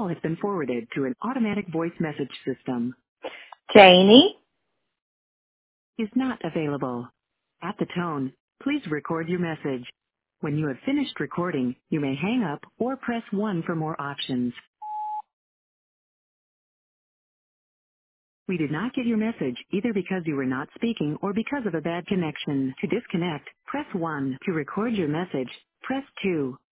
call has been forwarded to an automatic voice message system. Janie? Is not available. At the tone, please record your message. When you have finished recording, you may hang up or press 1 for more options. We did not get your message either because you were not speaking or because of a bad connection. To disconnect, press 1. To record your message, press 2.